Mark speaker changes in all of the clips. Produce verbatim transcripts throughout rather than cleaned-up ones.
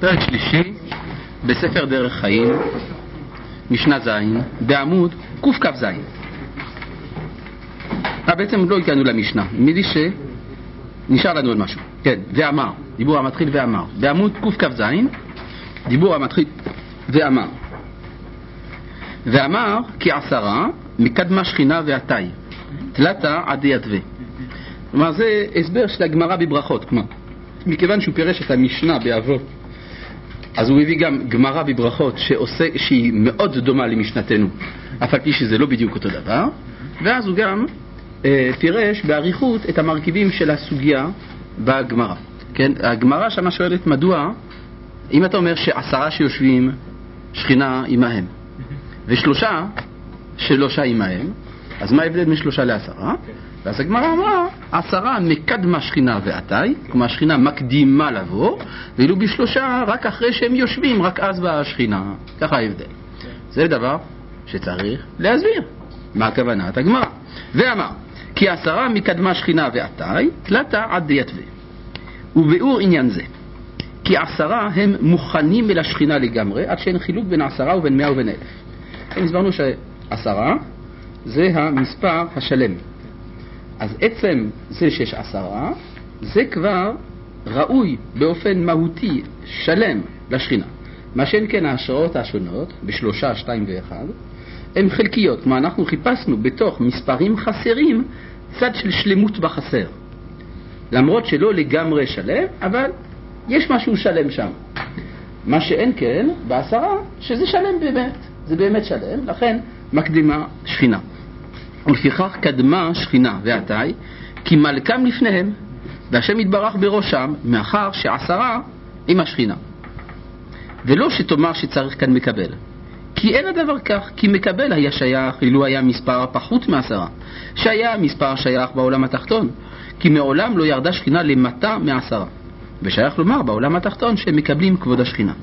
Speaker 1: פרק שלישי בספר דרך חיים, משנה זין, בעמוד קכ"ז. אה, בעצם לא הגענו למשנה, מידי שנשאר לנו עוד משהו. כן, ואמר, דיבור המתחיל ואמר. בעמוד קכ"ז, דיבור המתחיל ואמר. ואמר כי עשרה מקדמה שכינה ועתאי, תלתה עד יתווה. כלומר, זה הסבר של הגמרא בברכות. כלומר, מכיוון שהוא פירש את המשנה באבות, אז הוא הביא גם גמרא בברכות שעושה, שהיא מאוד דומה למשנתנו, אף על פי שזה לא בדיוק אותו דבר. ואז הוא גם אה, פירש בעריכות את המרכיבים של הסוגיה בגמרא. כן? הגמרא שמה שואלת מדוע, אם אתה אומר שעשרה שיושבים שכינה עמהם ושלושה שלושה עמהם, אז מה ההבדל משלושה לעשרה? ואז הגמרא אמרה, עשרה מקדמה שכינה ועתאי, כלומר השכינה מקדימה לבוא, ואילו בשלושה רק אחרי שהם יושבים, רק אז באה השכינה. ככה ההבדל. זה דבר שצריך להסביר מה הכוונת הגמרא. ואמר, כי עשרה מקדמה שכינה ועתאי, תלתה עד יתווה. וביאור עניין זה, כי עשרה הם מוכנים אל השכינה לגמרי, עד שאין חילוק בין עשרה ובין מאה ובין אלף. הסברנו שעשרה זה המספר השלם. אז עצם זה שיש עשרה, זה כבר ראוי באופן מהותי, שלם לשכינה. מה שאין כן ההשראות השונות, בשלושה, שתיים ואחד, הן חלקיות. כלומר, אנחנו חיפשנו בתוך מספרים חסרים צד של שלמות בחסר. למרות שלא לגמרי שלם, אבל יש משהו שלם שם. מה שאין כן בעשרה, שזה שלם באמת. זה באמת שלם, לכן מקדימה שכינה. ולפיכך קדמה שכינה ועתאי, כי מלכם לפניהם, והשם יתברך בראשם, מאחר שעשרה עם השכינה. ולא שתאמר שצריך כאן מקבל. כי אין הדבר כך, כי מקבל היה שייך, אילו היה מספר פחות מעשרה, שהיה מספר שייך בעולם התחתון, כי מעולם לא ירדה שכינה למטה מעשרה. ושייך לומר בעולם התחתון שהם מקבלים כבוד השכינה.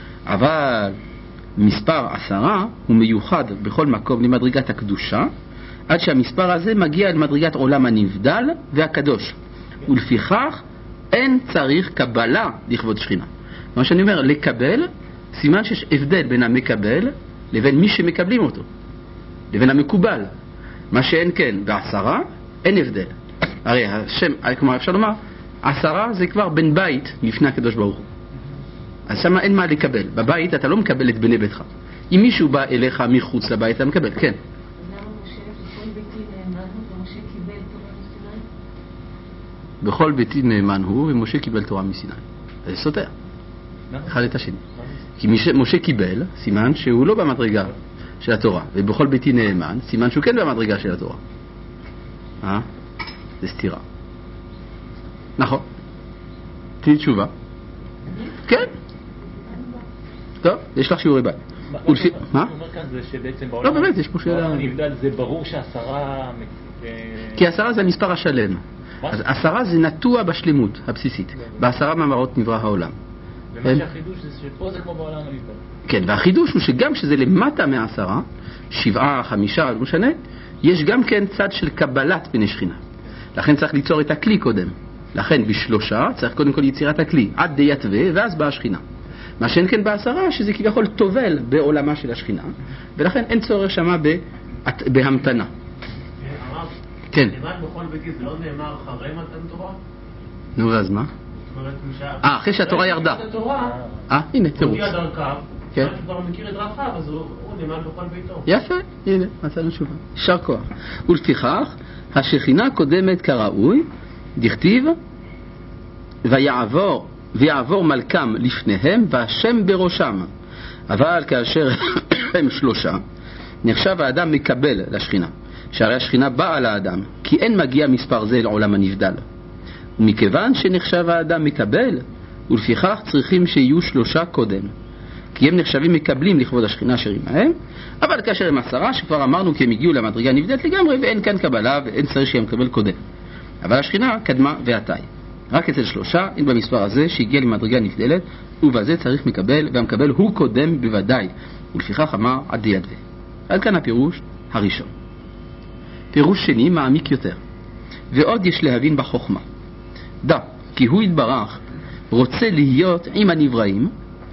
Speaker 1: אבל מספר עשרה הוא מיוחד בכל מקום למדרגת הקדושה, עד שהמספר הזה מגיע למדרגת עולם הנבדל והקדוש. ולפיכך אין צריך קבלה לכבוד שכינה. מה שאני אומר, לקבל, סימן שיש הבדל בין המקבל לבין מי שמקבלים אותו, לבין המקובל. מה שאין כן בעשרה, אין הבדל. הרי השם, כלומר אפשר לומר, עשרה זה כבר בן בית לפני הקדוש ברוך הוא. אז שמה אין מה לקבל. בבית אתה לא מקבל את בני ביתך. אם מישהו בא אליך מחוץ לבית, אתה מקבל, כן. בכל ביתי נאמן הוא, ומשה קיבל תורה מסיני. זה סותר אחד את השני. כי משה קיבל, סימן שהוא לא במדרגה של התורה, ובכל ביתי נאמן, סימן שהוא כן במדרגה של התורה. אה? זה סתירה. נכון. תהי תשובה. כן. טוב, יש לך שיעורי בית.
Speaker 2: מה הוא אומר כאן זה שבעצם בעולם...
Speaker 1: לא, באמת, יש פה שאלה...
Speaker 2: הנבדל זה ברור שעשרה...
Speaker 1: כי עשרה זה המספר השלם. אז עשרה זה נטוע בשלמות הבסיסית. בעשרה מאמרות נברא העולם.
Speaker 2: ומה שהחידוש זה שפה זה כמו בעולם הנבדל.
Speaker 1: כן, והחידוש הוא שגם שזה למטה מעשרה, שבעה, חמישה, לא משנה, יש גם כן צד של קבלת בני שכינה. לכן צריך ליצור את הכלי קודם. לכן בשלושה צריך קודם כל יצירת הכלי, עד די יתווה, ואז באה השכינה. מה שאין כן בעשרה, שזה כביכול תובל בעולמה של השכינה, ולכן אין צורך שמה בהמתנה. כן.
Speaker 3: נאמר בכל ביתי, זה לא נאמר אחרי מתן תורה?
Speaker 1: נו, אז מה? אה, אחרי שהתורה ירדה. אה, הנה, תראו.
Speaker 3: הוא הגיע דרכיו,
Speaker 1: כן.
Speaker 3: הוא כבר מכיר את דרכיו, אז הוא נאמר בכל ביתו.
Speaker 1: יפה, הנה, מצאנו תשובה. שר כוח. ולפיכך, השכינה קודמת כראוי, דכתיב, ויעבור, ויעבור מלכם לפניהם, והשם בראשם. אבל כאשר הם שלושה, נחשב האדם מקבל לשכינה. שהרי השכינה באה לאדם, כי אין מגיע מספר זה לעולם הנבדל. ומכיוון שנחשב האדם מקבל, ולפיכך צריכים שיהיו שלושה קודם. כי הם נחשבים מקבלים לכבוד השכינה שרימהם, אבל כאשר הם עשרה, שכבר אמרנו כי הם הגיעו למדרגה נבדלת לגמרי, ואין כאן קבלה ואין צריך שהם מקבל קודם. אבל השכינה קדמה ועתאי. רק אצל שלושה, אין במספר הזה שהגיע למדרגה נבדלת, ובזה צריך מקבל, והמקבל הוא קודם בוודאי. ולפיכך אמר עד יתווה. עד כאן הפירוש הראשון. פירוש שני מעמיק יותר, ועוד יש להבין בחוכמה. דע, כי הוא יתברך רוצה להיות עם הנבראים,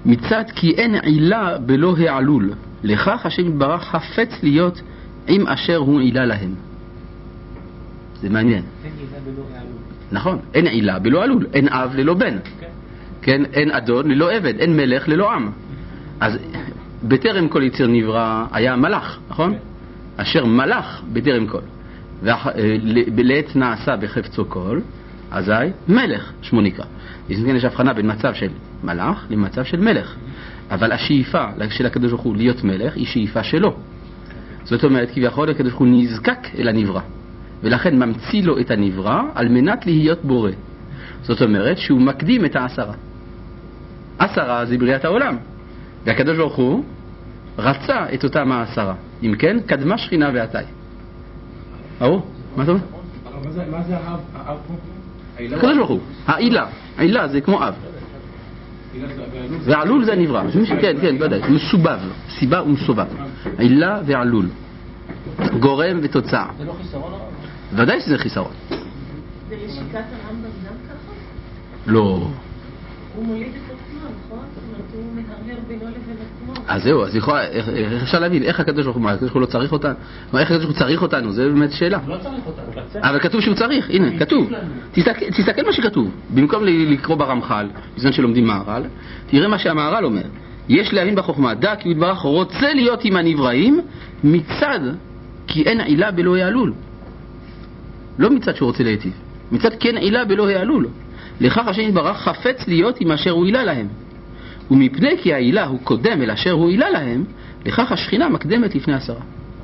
Speaker 1: מצד כי אין עילה בלא העלול, לכך השם יתברך חפץ להיות עם אשר הוא עילה להם. זה מעניין.
Speaker 2: אין עילה בלא העלול.
Speaker 1: נכון, אין עילה בלא עלול, אין אב ללא בן. כן, אין אדון ללא עבד, אין מלך ללא עם. אז בטרם כל יציר נברא היה מלאך, נכון? אשר מלאך בטרם כל. ולעת נעשה בחפצו כל, אזי מלך שמו נקרא. יש הבחנה בין מצב של מלאך למצב של מלך. אבל השאיפה של הקדוש ברוך הוא להיות מלך היא שאיפה שלו. זאת אומרת, כביכול הקדוש ברוך הוא נזקק אל הנברא, ולכן ממציא לו את הנברא על מנת להיות בורא. זאת אומרת שהוא מקדים את העשרה. עשרה זה בריאת העולם, והקדוש ברוך הוא רצה את אותם העשרה. אם כן, קדמה שכינה ועתאי. ברור? מה אתה אומר?
Speaker 2: מה זה האב? האב פה?
Speaker 1: הקדוש ברוך הוא, העילה. העילה זה כמו אב. ועלול זה הנברא. כן, כן, בוודאי. מסובב. סיבה ומסובב. עילה ועלול. גורם ותוצאה.
Speaker 2: זה לא חיסרון?
Speaker 1: ודאי שזה חיסרון.
Speaker 4: זה לשיקת הרמב"ם גם ככה?
Speaker 1: לא.
Speaker 4: הוא מוליד את עצמו, נכון? זאת אומרת, הוא מהרהר בינו לבין עצמו.
Speaker 1: אז זהו, אז יכול, איך, איך אפשר להבין? איך הקדוש ברוך הוא, הקדוש ברוך הוא לא צריך אותנו? איך הקדוש ברוך הוא צריך אותנו? זה באמת שאלה.
Speaker 3: לא צריך אותנו.
Speaker 1: אבל כתוב שהוא צריך, הנה, כתוב. תסתכל, תסתכל מה שכתוב. במקום לקרוא ברמח"ל, בזמן שלומדים מהר"ל, תראה מה שהמהר"ל אומר. יש להבין בחוכמה, דע כי הוא יתברך רוצה להיות עם הנבראים מצד כי אין עילה בלא העלול. לא מצד שהוא רוצה להיטיב. מצד כי אין עילה בלא העלול. לכך השם יתברך חפץ להיות עם אשר הוא עילה להם. ומפני כי העילה הוא קודם אל אשר הוא עילה להם, לכך השכינה מקדמת לפני עשרה.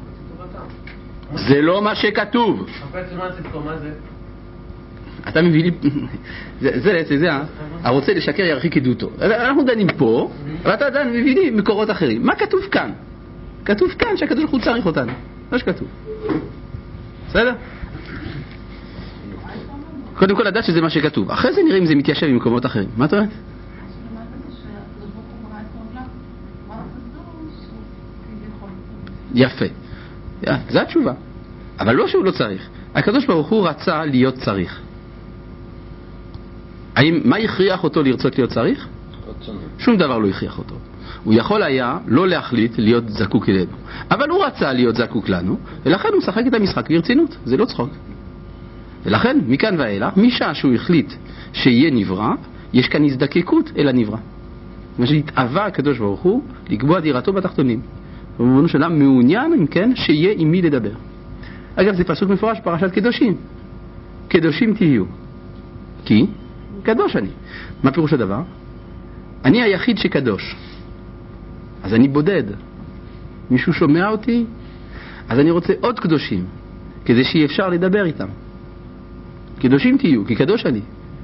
Speaker 1: זה לא מה שכתוב.
Speaker 3: חפץ למה צדקו, מה זה?
Speaker 1: אתה מביא לי... זה, זה, זה, זה, הרוצה לשקר ירחיק עדותו. אנחנו דנים פה, ואתה דן מביא לי מקורות אחרים. מה כתוב כאן? כתוב כאן שהקדוש ברוך הוא צריך אותנו. מה שכתוב. בסדר? קודם כל לדעת שזה מה שכתוב. אחרי זה נראה אם זה מתיישב במקומות אחרים. מה אתה אומרת? יפה. זו התשובה. אבל לא שהוא לא צריך. הקדוש ברוך הוא רצה להיות צריך. האם, מה הכריח אותו לרצות להיות צריך? שום דבר לא הכריח אותו. הוא יכול היה לא להחליט להיות זקוק אלינו. אבל הוא רצה להיות זקוק לנו, ולכן הוא משחק את המשחק ברצינות. זה לא צחוק. ולכן, מכאן ואילך, משעה שהוא החליט שיהיה נברא, יש כאן הזדקקות אל הנברא. מה שהתאווה הקדוש ברוך הוא לקבוע דירתו בתחתונים. במובן שלם מעוניין, אם כן, שיהיה עם מי לדבר. אגב, זה פסוק מפורש פרשת קדושים. קדושים תהיו. כי קדוש אני. מה פירוש הדבר? אני היחיד שקדוש. אז אני בודד. מישהו שומע אותי? אז אני רוצה עוד קדושים, כדי שיהיה אפשר לדבר איתם. קדושים תהיו, כי קדוש אני.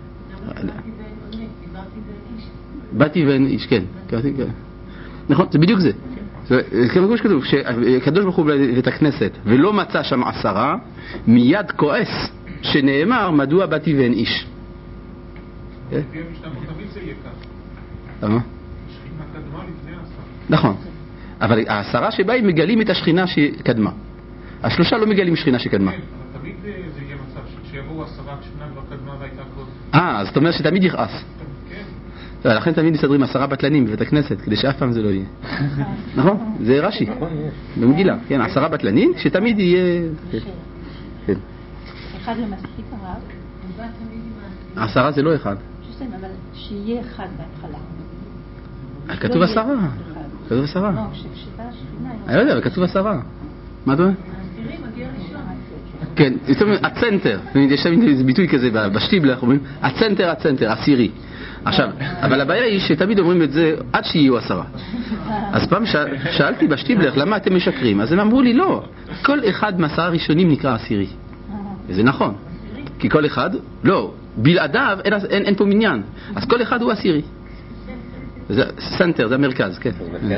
Speaker 1: באתי ואין איש, כן. נכון, זה בדיוק זה. כמו שכתוב, כשקדוש ברוך הוא בית הכנסת ולא מצא שם עשרה, מיד כועס שנאמר מדוע באתי ואין איש.
Speaker 5: תמיד זה יהיה כך.
Speaker 1: למה?
Speaker 5: שכינה קדמה לפני העשרה.
Speaker 1: נכון, אבל העשרה שבה הם מגלים את השכינה שקדמה. השלושה לא מגלים שכינה שקדמה.
Speaker 5: כן, אבל תמיד זה יהיה מצב שיבואו עשרה כשכינה כבר קדמה והייתה קודם.
Speaker 1: אה, אז זאת אומרת שתמיד יכעס.
Speaker 5: כן.
Speaker 1: לכן תמיד מסדרים עשרה בטלנים בבית הכנסת, כדי שאף פעם זה לא יהיה. נכון? זה רש"י. במגילה. כן, עשרה בטלנים, שתמיד יהיה... כן.
Speaker 4: אחד למספיק הרב, ובא תמיד עם ה...
Speaker 1: עשרה זה לא אחד.
Speaker 4: שסתם, אבל שיהיה אחד בהתחלה.
Speaker 1: כתוב עשרה. כתוב עשרה.
Speaker 4: לא, כשבא השכינה...
Speaker 1: אני לא יודע, אבל כתוב עשרה. מה אתה אומר?
Speaker 4: העשירי מגיע ראשון.
Speaker 1: כן, זאת אומרת, הצנטר. יש שם ביטוי כזה בשטיבלר, אומרים, הצנטר, הצנטר, עשירי. עכשיו, אבל הבעיה היא שתמיד אומרים את זה עד שיהיו עשרה. אז פעם שאלתי בשטיבלר, למה אתם משקרים? אז הם אמרו לי, לא, כל אחד מעשרה ראשונים נקרא עשירי. וזה נכון. כי כל אחד, לא, בלעדיו אין, אין, אין פה מניין. אז כל אחד הוא עשירי. זה סנטר, זה המרכז, כן.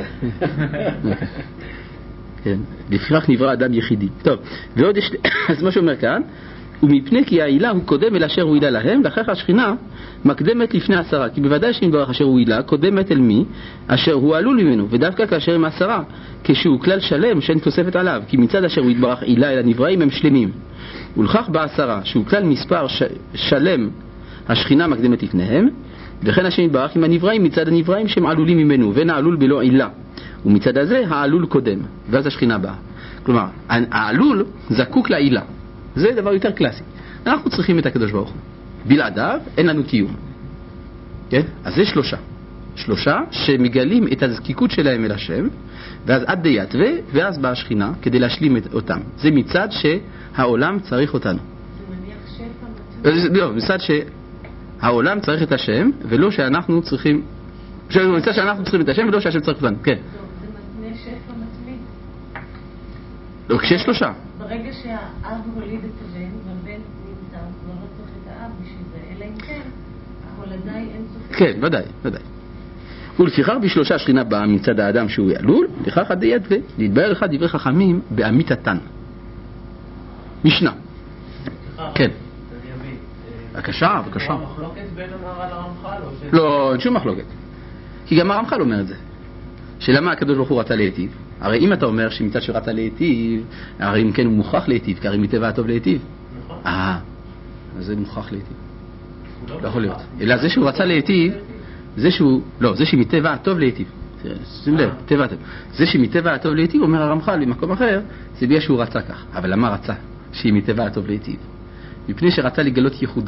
Speaker 1: כן. לפיכך נברא אדם יחידי. טוב, ועוד יש, אז מה שאומר כאן, ומפני כי העילה הוא קודם אל אשר הוא עילה להם, לכך השכינה מקדמת לפני עשרה. כי בוודאי שנברך אשר הוא עילה, קודמת אל מי? אשר הוא עלול ממנו. ודווקא כאשר הם עשרה, כשהוא כלל שלם שאין תוספת עליו. כי מצד אשר הוא יתברך עילה אל הנבראים הם שלמים. ולכך בעשרה, שהוא כלל מספר ש... שלם, השכינה מקדמת לפניהם. וכן השם יתברך עם הנבראים מצד הנבראים שהם עלולים ממנו, ואין העלול בלא עילה, ומצד הזה העלול קודם, ואז השכינה באה. כלומר, העלול זקוק לעילה. זה דבר יותר קלאסי. אנחנו צריכים את הקדוש ברוך הוא. בלעדיו אין לנו קיום. כן? אז זה שלושה. שלושה שמגלים את הזקיקות שלהם אל השם, ואז עד דיתווה, ואז באה השכינה כדי להשלים אותם. זה מצד שהעולם צריך אותנו.
Speaker 4: זה מניח שפע מתמיד.
Speaker 1: לא, מצד שהעולם צריך את השם, ולא שאנחנו צריכים, מצד שאנחנו צריכים את השם, ולא שהשם צריך אותנו. כן.
Speaker 4: טוב, זה מתנה שפע מתמיד.
Speaker 1: לא, כשיש שלושה.
Speaker 4: ברגע שהאב הוליד את הבן, והבן נמצא, הוא לא צריך את האב בשביל זה, אלא אם כן, ההולדה היא אינסופית.
Speaker 1: כן, ודאי, ודאי. ולפיכך בשלושה שכינה באה מצד האדם שהוא יעלול, לכך עד דיתווה, להתבהר לך דברי חכמים באמיתתן. משנה. כן.
Speaker 3: אני אבין.
Speaker 1: בבקשה, בבקשה.
Speaker 3: יש מחלוקת בין המהר"ל לרמח"ל? או ש-
Speaker 1: לא, אין שום מחלוקת. כי גם הרמח"ל אומר את זה. שלמה הקדוש ברוך הוא רצה להיטיב? הרי אם אתה אומר שמצד שרצה להיטיב, הרי אם כן הוא מוכרח להיטיב, כי הרי מטבע הטוב להיטיב.
Speaker 3: נכון.
Speaker 1: אה, אז זה מוכרח להיטיב.
Speaker 3: הוא
Speaker 1: לא יכול להיות.
Speaker 3: מוכרח.
Speaker 1: אלא זה שהוא רצה להיטיב, זה שהוא, לא, זה שמטבע הטוב להיטיב. שים לב, טבע הטוב. זה שמטבע הטוב להיטיב, אומר הרמח"ל במקום אחר, זה בגלל שהוא רצה כך. אבל למה רצה שהיא מטבע הטוב להיטיב? מפני שרצה לגלות ייחודו.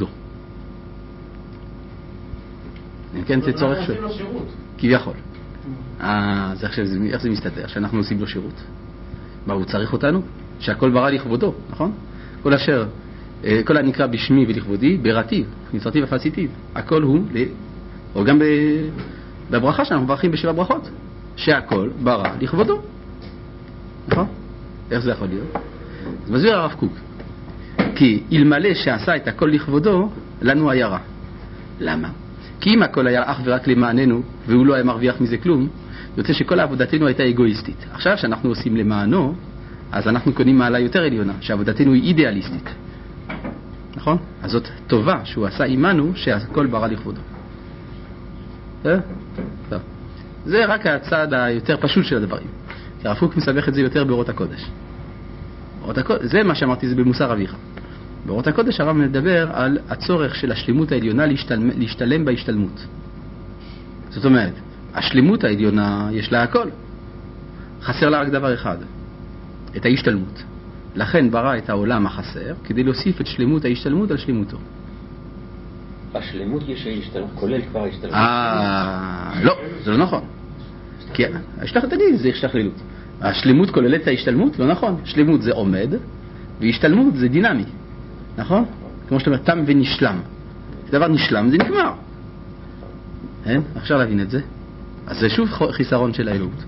Speaker 1: כן, זה צורך
Speaker 3: אנחנו
Speaker 1: של...
Speaker 3: עושים לו שירות.
Speaker 1: כביכול. אה, זה עכשיו, איך זה מסתדר? שאנחנו עושים לו שירות. מה, הוא צריך אותנו? שהכל ברא לכבודו, נכון? כל אשר, כל הנקרא בשמי ולכבודי, ברטיב, נצרתי ופסיטיב. הכל הוא, או גם בברכה שאנחנו מברכים בשבע ברכות, שהכל ברא לכבודו. נכון? איך זה יכול להיות? אז מסביר הרב קוק. כי אלמלא שעשה את הכל לכבודו, לנו היה רע. למה? כי אם הכל היה אך ורק למעננו, והוא לא היה מרוויח מזה כלום, יוצא שכל עבודתנו הייתה אגואיסטית. עכשיו שאנחנו עושים למענו, אז אנחנו קונים מעלה יותר עליונה, שעבודתנו היא אידיאליסטית. נכון? אז זאת טובה שהוא עשה עמנו, שהכל ברא לכבודו. טוב. זה רק הצד היותר פשוט של הדברים. כי הרב קוק מסבך את זה יותר באורות הקודש. באורות הקודש, זה מה שאמרתי, זה במוסר אביך. באורות הקודש הרב מדבר על הצורך של השלימות העליונה להשתלם, להשתלם בהשתלמות. זאת אומרת, השלימות העליונה יש לה הכל. חסר לה רק דבר אחד, את ההשתלמות. לכן ברא את העולם החסר כדי להוסיף את שלמות ההשתלמות על שלמותו.
Speaker 6: השלמות יש ההשתלמות, כולל כבר ההשתלמות.
Speaker 1: אה, לא, זה לא נכון. כי השתלמות, תגיד, זה השתכללות. השלמות כוללת את ההשתלמות? לא נכון. שלמות זה עומד, והשתלמות זה דינמי. נכון? כמו שאתה אומר, תם ונשלם. דבר נשלם זה נגמר. אין? אפשר להבין את זה? אז זה שוב חיסרון של האלוהות.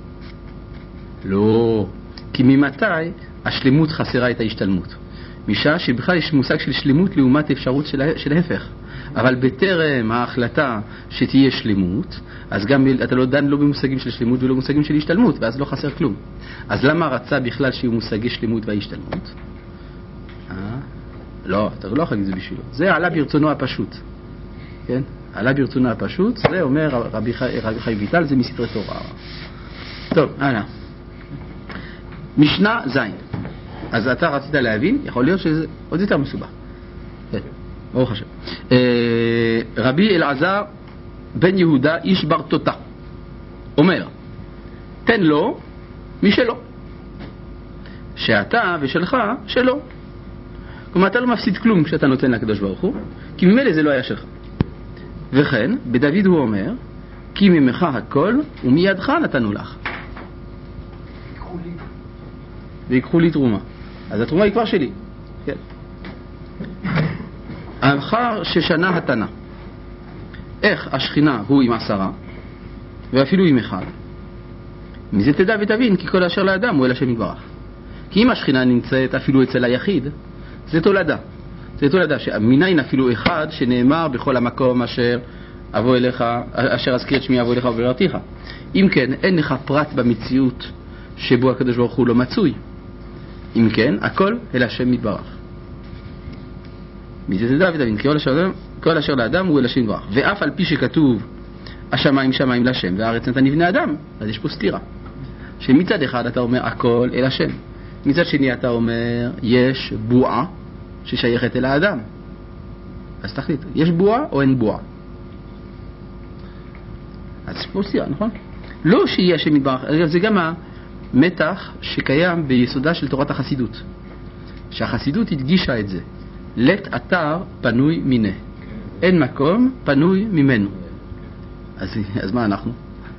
Speaker 1: לא. כי ממתי השלמות חסרה את ההשתלמות? משעה שבכלל יש מושג של שלמות לעומת אפשרות של, של ההפך. אבל בטרם ההחלטה שתהיה שלמות, אז גם אתה לא דן לא במושגים של שלמות ולא במושגים של השתלמות, ואז לא חסר כלום. אז למה רצה בכלל שיהיו מושגי שלמות וההשתלמות? אה? לא, אתה לא יכול להגיד זה בשבילו. זה עלה ברצונו הפשוט. כן? עלה ברצונו הפשוט, זה אומר רבי חי ויטל, זה מסתרי תורה. טוב, הלאה. משנה זין. אז אתה רצית להבין, יכול להיות שזה עוד יותר מסובך. כן, ברוך השם. רבי אלעזר בן יהודה איש בר תותא אומר, תן לו משלו, שאתה ושלך שלו. כלומר, אתה לא מפסיד כלום כשאתה נותן לקדוש ברוך הוא, כי ממילא זה לא היה שלך. וכן, בדוד הוא אומר, כי ממך הכל ומידך נתנו לך. ויקחו לי תרומה. אז התרומה היא כבר שלי. כן. אחר ששנה התנה. איך השכינה הוא עם עשרה, ואפילו עם אחד. מזה תדע ותבין, כי כל אשר לאדם הוא אל השם יתברך. כי אם השכינה נמצאת אפילו אצל היחיד, זה תולדה. זה תולדה שמניין אפילו אחד שנאמר בכל המקום אשר אבוא אליך, אשר אזכיר את שמי אבוא אליך וביררתיך. אם כן, אין לך פרט במציאות שבו הקדוש ברוך הוא לא מצוי. אם כן, הכל אל השם יתברך. מזה תדע ותבין, כי כל אשר, כל אשר לאדם הוא אל השם יתברך. ואף על פי שכתוב השמיים שמיים לשם והארץ נתן לבני אדם, אז יש פה סתירה. שמצד אחד אתה אומר הכל אל השם, מצד שני אתה אומר יש בועה ששייכת אל האדם. אז תחליט, יש בועה או אין בועה? אז יש פה סתירה, נכון? לא שיהיה השם יתברך, זה גם המתח שקיים ביסודה של תורת החסידות. שהחסידות הדגישה את זה. לית אתר פנוי מיני. אין מקום פנוי ממנו. אז, אז מה אנחנו?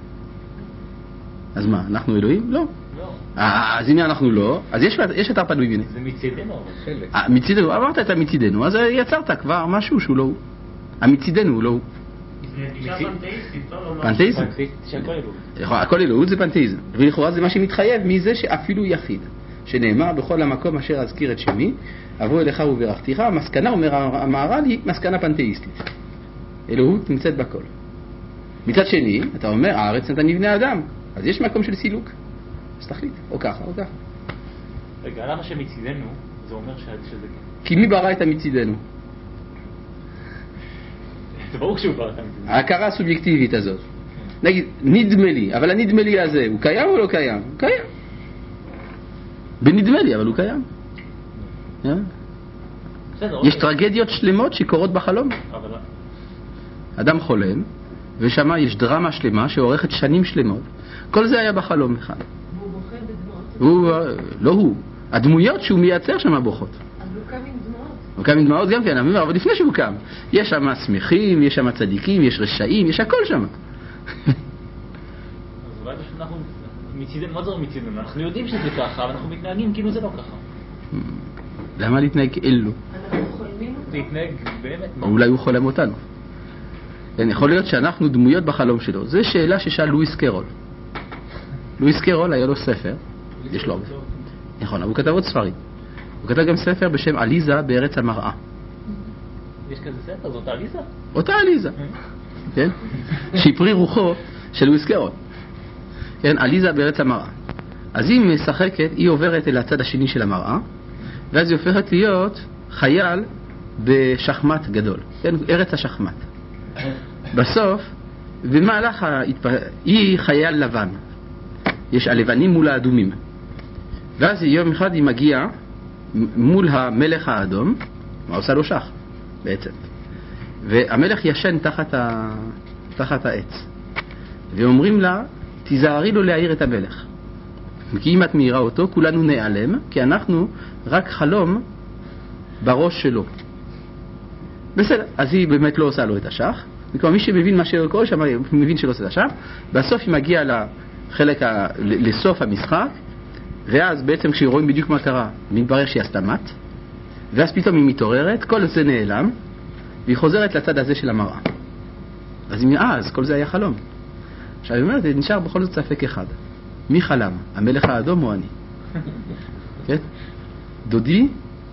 Speaker 1: אז מה, אנחנו אלוהים? לא.
Speaker 6: לא.
Speaker 1: אז אם אנחנו לא, אז יש, יש אתר פנוי מיני.
Speaker 6: זה מצידנו, אבל חלק.
Speaker 1: מצידנו, אמרת את המצידנו, אז יצרת כבר משהו שהוא לא הוא. המצידנו הוא לא הוא.
Speaker 3: זה גישה פנתאיסטית, לא לומר.
Speaker 1: פנתאיזם.
Speaker 6: שהכל אלוהות.
Speaker 1: הכל אלוהות זה פנתאיזם. ולכאורה זה מה שמתחייב מזה שאפילו יחיד. שנאמר בכל המקום אשר אזכיר את שמי, אבוא אליך וברכתיך. המסקנה, אומר המהר"ל, היא מסקנה פנתאיסטית. אלוהות נמצאת בכל. מצד שני, אתה אומר, הארץ נתן לבני אדם, אז יש מקום של סילוק. אז תחליט, או ככה, או ככה.
Speaker 6: רגע, למה שמצידנו, זה אומר שזה כן.
Speaker 1: כי מי ברא את המצידנו?
Speaker 6: זה ברור שהוא ברא את המצידנו.
Speaker 1: ההכרה הסובייקטיבית הזאת. נגיד, נדמה לי, אבל הנדמה לי הזה, הוא קיים או לא קיים? הוא קיים. בנדמה לי, אבל הוא קיים. יש טרגדיות שלמות שקורות בחלום. אדם חולם, ושמה יש דרמה שלמה שעורכת שנים שלמות. כל זה היה בחלום אחד.
Speaker 4: והוא בוכה בדמעות?
Speaker 1: לא הוא. הדמויות שהוא מייצר שם בוכות.
Speaker 4: אז הוא קם עם דמעות?
Speaker 1: הוא קם עם דמעות גם כן, אבל לפני שהוא קם. יש שם שמחים, יש שם צדיקים, יש רשעים, יש הכל שם.
Speaker 6: אז אולי פשוט אנחנו מצידנו, מה זה מצידנו? אנחנו יודעים שזה ככה, אבל אנחנו מתנהגים כאילו זה לא ככה.
Speaker 1: למה להתנהג כאלו?
Speaker 4: אנחנו חולמים אותו?
Speaker 6: להתנהג באמת.
Speaker 1: או אולי הוא חולם אותנו. יכול להיות שאנחנו דמויות בחלום שלו. זו שאלה ששאל לואיס קרול. לואיס קרול היה לו ספר, יש לו הרבה. נכון, הוא כתב עוד ספרים. הוא כתב גם ספר בשם עליזה בארץ המראה.
Speaker 6: יש כזה ספר? זאת עליזה?
Speaker 1: אותה עליזה. כן? שהפרי רוחו של לואיס קרול. כן, עליזה בארץ המראה. אז היא משחקת, היא עוברת אל הצד השני של המראה, ואז היא הופכת להיות חייל בשחמט גדול. כן, ארץ השחמט. בסוף, במהלך ההתפ... היא חייל לבן. יש הלבנים מול האדומים. ואז יום אחד היא מגיעה מול המלך האדום, מה עושה לו שח בעצם. והמלך ישן תחת, ה... תחת העץ. ואומרים לה, תיזהרי לו להעיר את המלך. כי אם את מאירה אותו, כולנו נעלם, כי אנחנו רק חלום בראש שלו. בסדר, אז היא באמת לא עושה לו את השח. וכלומר, מי שמבין מה שקורה שם, מבין שלא עושה את השח. בסוף היא מגיעה לחלק ה... לסוף המשחק, ואז בעצם כשרואים בדיוק מה קרה, מתברר שהיא עשתה מת, ואז פתאום היא מתעוררת, כל זה נעלם, והיא חוזרת לצד הזה של המראה. אז היא אה, אז כל זה היה חלום. עכשיו היא אומרת, נשאר בכל זאת ספק אחד. מי חלם? המלך האדום או אני? כן? דודי,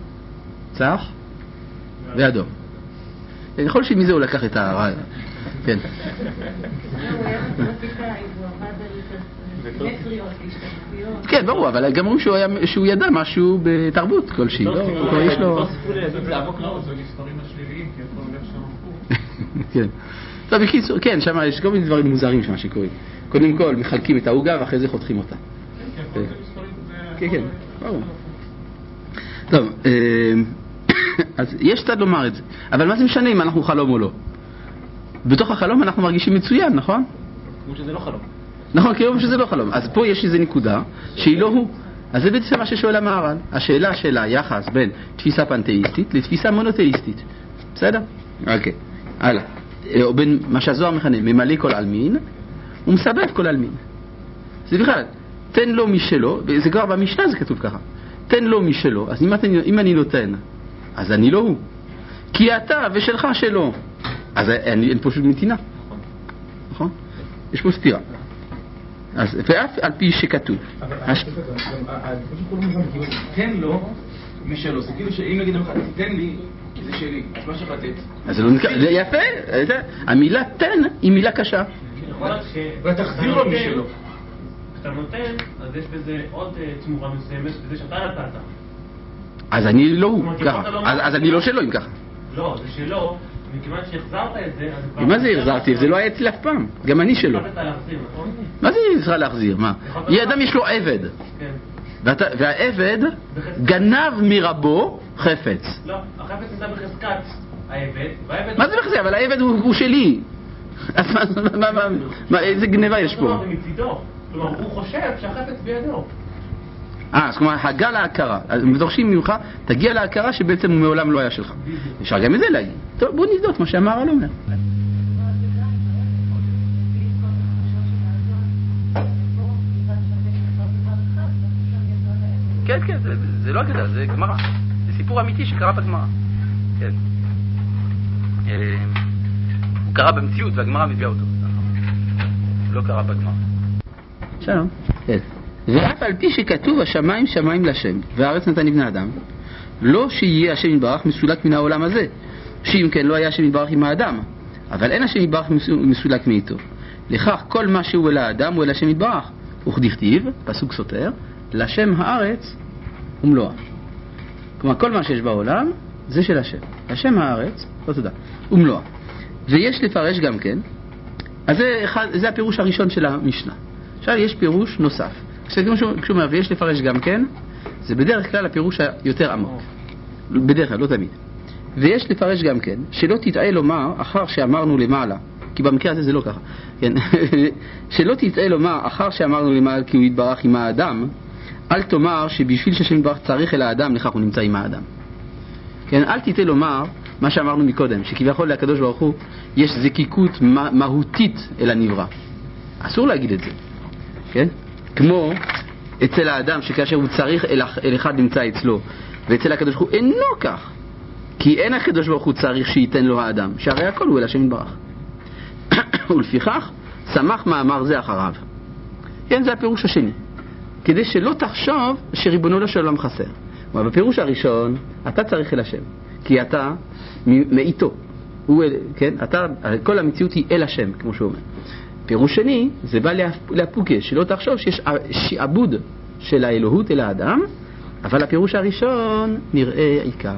Speaker 1: צח ואדום. אני יכול שמזה הוא לקח את הרעיון. כן.
Speaker 4: הוא היה מתמטיקאי, הוא עבד על סימטריות, השתתפויות.
Speaker 1: כן, ברור, אבל גם אומרים שהוא ידע משהו בתרבות כלשהי. יש לו...
Speaker 5: זה מספרים השליליים, כי הכל הולך שם.
Speaker 1: כן. טוב, בקיצור, כן, שם יש כל מיני דברים מוזרים שם שקורים. קודם כל, מחלקים את העוגה ואחרי זה חותכים אותה.
Speaker 5: כן, זה מספרים...
Speaker 1: כן, כן, ברור. טוב, אז יש צד לומר את זה. אבל מה זה משנה אם אנחנו חלום או לא? בתוך החלום אנחנו מרגישים מצוין, נכון?
Speaker 6: כמו שזה לא חלום.
Speaker 1: נכון, כאילו שזה לא חלום. אז פה יש איזו נקודה שהיא לא הוא. אז זה בעצם מה ששואל המהר"ל. השאלה של היחס בין תפיסה פנתאיסטית לתפיסה מונותאיסטית. בסדר? אוקיי. הלאה. או בין מה שהזוהר מכנה, ממלא כל אלמין, הוא מסבב כל אלמין. זה בכלל, תן לו משלו, זה כבר במשנה זה כתוב ככה, תן לו משלו, אז אם, אתה, אם אני נותן, אז אני לא הוא. כי אתה ושלך שלו. אז אין, אין פה שום נתינה. נכון? יש פה סתירה. אז, ואף על פי שכתוב.
Speaker 2: אבל תן לו משלו, זה כאילו שאם נגיד לך, תן לי, כי זה שלי, אז מה שלך לתת?
Speaker 1: אז זה לא נקרא, זה יפה, המילה תן היא מילה קשה.
Speaker 2: ותחזיר לו משלו.
Speaker 3: כשאתה נותן, אז יש בזה עוד תמורה מסוימת, בזה שאתה נתת.
Speaker 1: אז אני לא הוא, ככה. אז אני לא שלו אם ככה.
Speaker 3: לא, זה שלו, מכיוון שהחזרת את זה, אז כבר...
Speaker 1: מה זה החזרתי? זה לא היה אצלי אף פעם. גם אני שלו.
Speaker 3: החזרת להחזיר, נכון?
Speaker 1: מה זה צריך להחזיר? מה? אדם יש לו עבד.
Speaker 3: כן.
Speaker 1: והעבד גנב מרבו חפץ.
Speaker 3: לא, החפץ נמצא בחזקת העבד, והעבד...
Speaker 1: מה זה בחזקת? אבל העבד הוא שלי. אז מה, מה, מה, איזה גניבה יש פה?
Speaker 3: זה מצידו. כלומר, הוא חושב שהחפץ בידו.
Speaker 1: אה, אז כלומר, הגע להכרה. אז דורשים ממך, תגיע להכרה שבעצם הוא מעולם לא היה שלך. אפשר גם את זה להגיד. טוב, בוא נבדוק מה שאמר על אומר. כן, כן, זה, זה לא אגדה, זה גמרא. זה סיפור אמיתי שקרה בגמרא. כן. הוא קרה במציאות והגמרא מביאה אותו. לא קרה בגמרא. שלום. כן. ואף על פי שכתוב השמיים שמיים לשם והארץ נתן לבני אדם, לא שיהיה השם יתברך מסולק מן העולם הזה, שאם כן לא היה השם יתברך עם האדם, אבל אין השם יתברך מסולק מאיתו. לכך כל מה שהוא אל האדם הוא אל השם יתברך. וכדכתיב, פסוק סותר, לשם הארץ ומלואה. כלומר כל מה שיש בעולם זה של השם. השם הארץ, לא תודה, ומלואה. ויש לפרש גם כן, אז זה, אחד, זה הפירוש הראשון של המשנה. עכשיו יש פירוש נוסף. כשהוא אומר ויש לפרש גם כן, זה בדרך כלל הפירוש היותר עמוק. בדרך כלל, לא תמיד. ויש לפרש גם כן, שלא תטעה לומר אחר שאמרנו למעלה, כי במקרה הזה זה לא ככה, כן? שלא תטעה לומר אחר שאמרנו למעלה כי הוא יתברך עם האדם, אל תאמר שבשביל שהשם יתברך צריך אל האדם, לכך הוא נמצא עם האדם. כן? אל תטעה לומר מה שאמרנו מקודם, שכביכול לקדוש ברוך הוא יש זקיקות מהותית אל הנברא. אסור להגיד את זה. כן? כמו אצל האדם שכאשר הוא צריך אל, אל אחד נמצא אצלו, ואצל הקדוש ברוך הוא אינו כך, כי אין הקדוש ברוך הוא צריך שייתן לו האדם, שהרי הכל הוא אל השם יתברך. ולפיכך שמח מאמר זה אחריו. כן, זה הפירוש השני, כדי שלא תחשוב שריבונו של עולם חסר. אבל בפירוש הראשון אתה צריך אל השם, כי אתה מאיתו, הוא, כן? אתה, כל המציאות היא אל השם, כמו שהוא אומר. פירוש שני, זה בא להפוגש, שלא תחשוב שיש שעבוד של האלוהות אל האדם, אבל הפירוש הראשון נראה עיקר.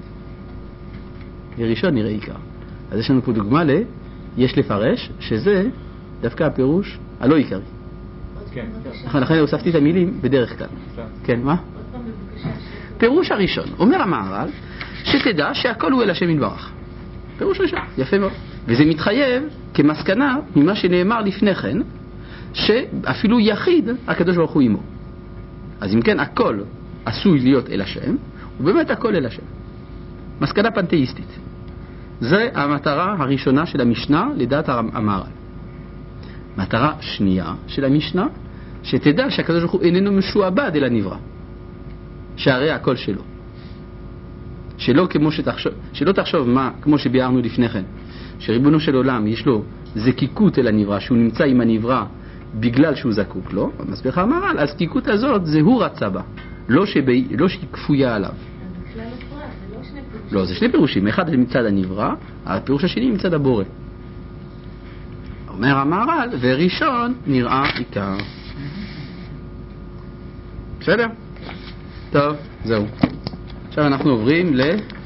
Speaker 1: הראשון נראה עיקר. אז יש לנו פה דוגמה ל, יש לפרש, שזה דווקא הפירוש הלא עיקרי.
Speaker 6: כן.
Speaker 1: לכן הוספתי את המילים בדרך כלל. כן, מה? פירוש הראשון, אומר המהר"ל, שתדע שהכל הוא אל השם יתברך. פירוש ראשון, יפה מאוד. וזה מתחייב כמסקנה ממה שנאמר לפני כן, שאפילו יחיד הקדוש ברוך הוא עמו. אז אם כן, הכל עשוי להיות אל השם, ובאמת הכל אל השם. מסקנה פנתאיסטית. זה המטרה הראשונה של המשנה לדעת המהר"ל. מטרה שנייה של המשנה, שתדע שהקדוש ברוך הוא איננו משועבד אל הנברא, שהרי הכל שלו. שלא כמו שתחשוב, שלא תחשוב מה, כמו שביארנו לפני כן, שריבונו של עולם יש לו זקיקות אל הנברא, שהוא נמצא עם הנברא בגלל שהוא זקוק לו, מסביר המהר"ל, הזקיקות הזאת זה הוא רצה בה, לא, שבי, לא שהיא כפויה עליו. לא, זה שני פירושים, אחד מצד הנברא, הפירוש השני מצד הבורא. אומר המהר"ל, וראשון נראה עיקר. בסדר? טוב, זהו. עכשיו אנחנו עוברים ל...